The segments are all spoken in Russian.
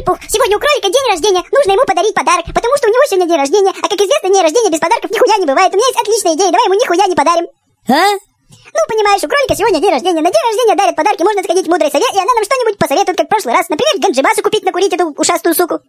Винни-Пух. Сегодня у кролика день рождения, нужно ему подарить подарок, потому что у него сегодня день рождения, а как известно, день рождения без подарков нихуя не бывает. У меня есть отличная идея, давай ему нихуя не подарим. Ну, понимаешь, у кролика сегодня день рождения, на день рождения дарят подарки, можно сходить в мудрой сове, и она нам что-нибудь посоветует, как в прошлый раз. Например, ганджибасу купить, накурить эту ушастую суку.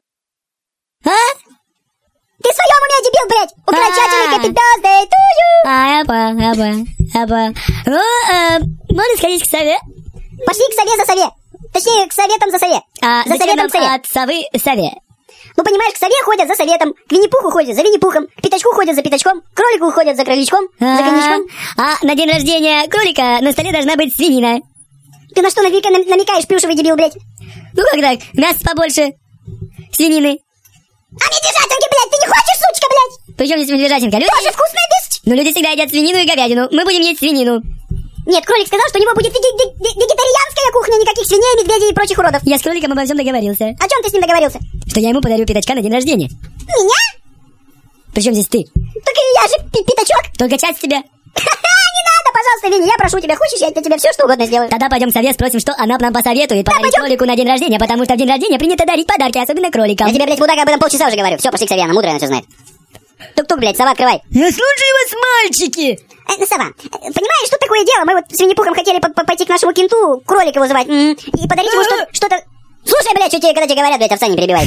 Ты в своем уме, дебил, блядь! Укорочательный happy birthday to you! Я понял. Ну, можно сходить к сове? Пошли к сове за сове. Точнее, к советам за сове. За советом сове. От совы сове. Ну, понимаешь, к сове ходят за советом, к Винни-Пуху ходят за Винни-Пухом, к Пятачку ходят за Пятачком, к кролику ходят за кроличком, за коньячком. А на день рождения кролика на столе должна быть свинина. Ты на что намекаешь, плюшевый дебил, блядь? Ну как так? Мясо побольше. Свинины. А медвежатинки, блядь, ты не хочешь, сучка, блядь? Причем здесь медвежатинка? Люди... Тоже вкусная вещь. Ну, люди всегда едят свинину и говядину. Мы будем есть свинину. Нет, кролик сказал, что у него будет вегетарианская кухня, никаких свиней, медведей и прочих уродов. Я с кроликом обо всем договорился. О чем ты с ним договорился? Что я ему подарю пятачка на день рождения. Меня? Причем здесь ты? Так и я же пятачок. Только часть тебя. Не надо, пожалуйста, Винни, я прошу тебя, хочешь, я для тебя все что угодно сделаю. Тогда пойдем к сове, спросим, что она нам посоветует подарить кролику на день рождения, потому что в день рождения принято дарить подарки, особенно кроликам. Я тебе, блядь, мудак, об этом полчаса уже говорю. Все, пошли к сове, она мудрая, она все знает. Тук-тук, блядь, сова, открывай. Я слушаю вас, мальчики. Сова, понимаешь, тут такое дело, мы вот с Винни-Пухом хотели пойти к нашему кенту, кролика вызывать, и подарить ему что-то... Слушай, блядь, что тебе, когда тебе говорят, блядь, овца, не перебивай,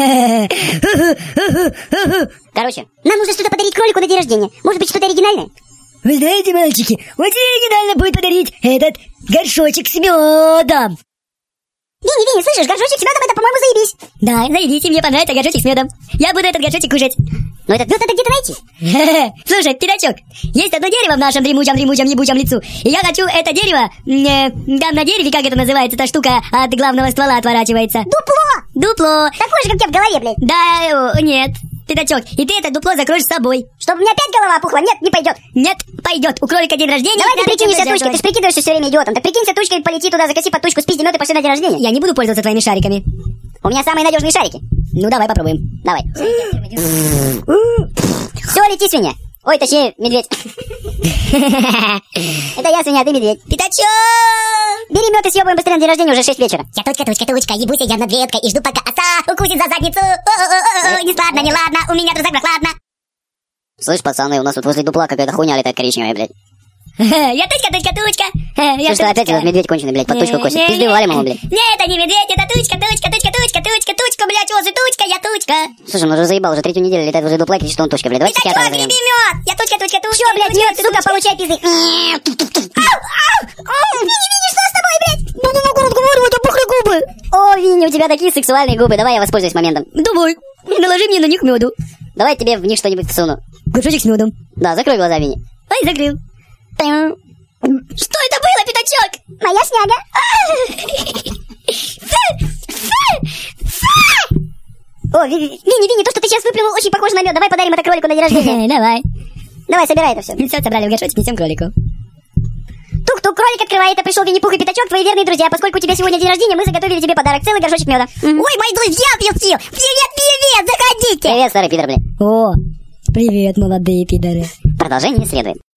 блядь. Короче, нам нужно что-то подарить кролику на день рождения. Может быть, что-то оригинальное? Вы знаете, мальчики, очень оригинально будет подарить этот горшочек с медом. Винни, слышишь, горшочек с медом, это, по-моему, заебись. Да, заебись, мне понравится горшочек с медом. Я буду этот горшочек кушать. Но этот мед надо где-то найти. Слушай, пятачок, есть одно дерево в нашем дремучем ебучем лесу, и я хочу это дерево, там на дереве, как это называется, эта штука от главного ствола отворачивается. Дупло. Такое же, как у тебя в голове, блядь. Да, нет, пятачок, и ты это дупло закроешь с собой. Чтобы у меня опять голова опухла, нет, не пойдет. Нет, пойдет, у кролика день рождения. Давай ты прикинься тучкой, ты же прикидываешься все время идиотом. Так прикинься тучкой, полети туда, закоси под тучку, спизди мед и пошли на день рождения. Я не буду пользоваться твоими шариками. У меня самые надежные шарики. Ну давай попробуем. Давай. Все, лети, свинья. Ой, точнее, медведь. Это я, свинья, ты медведь. Пятачок! Бери мед и съебываем быстрее на день рождения, уже 6 вечера. Я тучка, ебусь я над веткой и жду, пока оса укусит за задницу. Не ладно, у меня тут прохладно. Слышь, пацаны, у нас тут возле дупла какая-то хуйня летает коричневая, блядь. Я тучка. Слушай, что опять этот медведь конченый, блядь, под тучку косит. Пизды валим ему, блядь. Нет, это не медведь, это тучка, блядь, чего за тучка, я тучка. Слушай, он уже заебал, уже 3-ю неделю летает возле дупла и кричит, что он тучка, блядь. Давай психиатра вызовем. вызовем. Мед, я тучка. Чё, блядь, мед, сука, получай пизды. Винни, что с тобой, блядь? Ну, не могу разговаривать, опухли губы. О, Винни, у тебя такие сексуальные губы, давай я воспользуюсь моментом. Давай, наложи мне на них меду. Давай тебе в них что-нибудь всуну. Горшочек с медом. Да, закрой глаза, Винни. Ай, закрыл. Что это было, пятачок? Моя шняга. О, Винни, то, что ты сейчас выплюнул, очень похоже на мед. Давай подарим это кролику на день рождения. Давай. Давай, собирай это все. Все собрали в горшочек, несем кролику. Тук-тук, кролик открывает, это пришел Винни-Пух и Пятачок, твои верные друзья. Поскольку у тебя сегодня день рождения, мы заготовили тебе подарок, целый горшочек меда. Ой, мои друзья, привет, заходите. Привет, старый пидор, блин. О, привет, молодые пидоры. Продолжение следует.